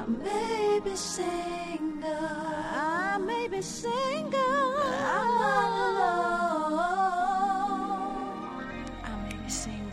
may be single, I may be single, but I'm not alone. I may be single.